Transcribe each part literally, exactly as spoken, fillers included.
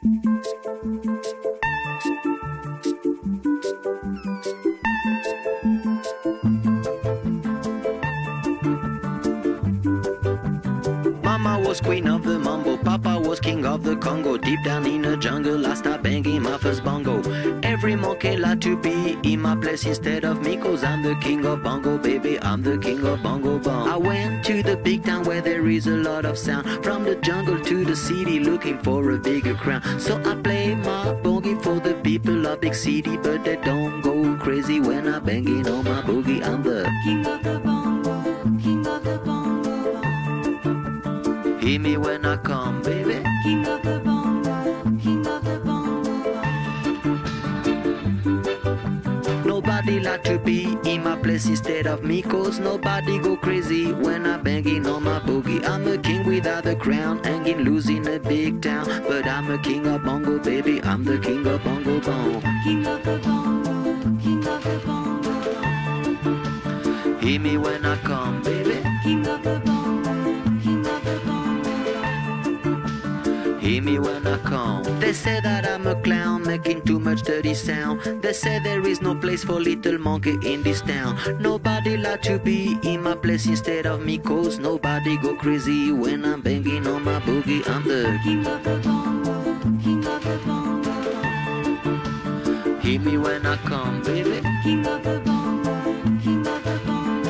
Mama was queen of the mambo, Papa was king of the Congo. Deep down in the jungle, I start banging my first bongo. Every monkey like to be in my place instead of me, cause I'm the king of bongo, baby, I'm the king of bongo bong. I went to the big town where there is a lot of sound, from the jungle to the city looking for a bigger crown. So I play my boogie for the people of big city, but they don't go crazy when I'm banging on my boogie. I'm the king of the bongo, king of the bongo. Hear me when I come, baby. King of the bongo, king of the bongo. Nobody like to be in my place instead of me, cause nobody go crazy when I'm banging on my boogie. I'm a king without a crown, hanging loose in a big town, but I'm a king of bongo, baby, I'm the king of bongo bong. King of the bongo, king of the bongo. Hear me when I come, baby. King of the bongo, king of the bongo. Hear me when I come. They say that I'm a clown making too much dirty sound. They say there is no place for little monkey in this town. Nobody like to be in my place instead of me, cause nobody go crazy when I'm banging on my boogie. I'm the king of the bongo, king of the bongo. Hear me when I come, baby. King of the bongo, king of the bongo.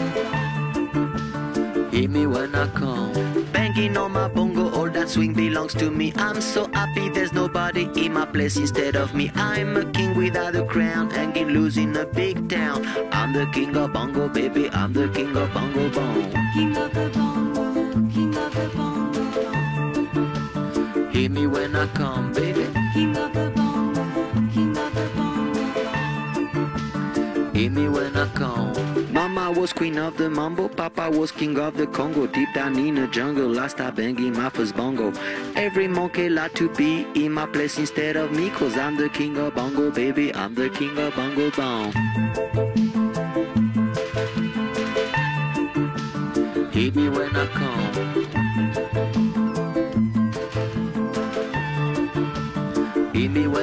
Hear me when I come. Banging on my bongo, all that swing belongs to me. I'm so happy there's nobody in my place instead of me. I'm a king without a crown, hanging loose in a big town. I'm the king of bongo, baby, I'm the king of bongo bong. King of the bongo, king of the bongo. Hear me when I come, baby. King of the bongo, king of the bongo. Hear me when I come. Mama was queen of the mambo, Papa was king of the Congo. Deep down in the jungle, I start banging my first bongo. Every monkey like to be in my place instead of me, cause I'm the king of bongo, baby, I'm the king of bongo bong. Hear me when I come. Hear me when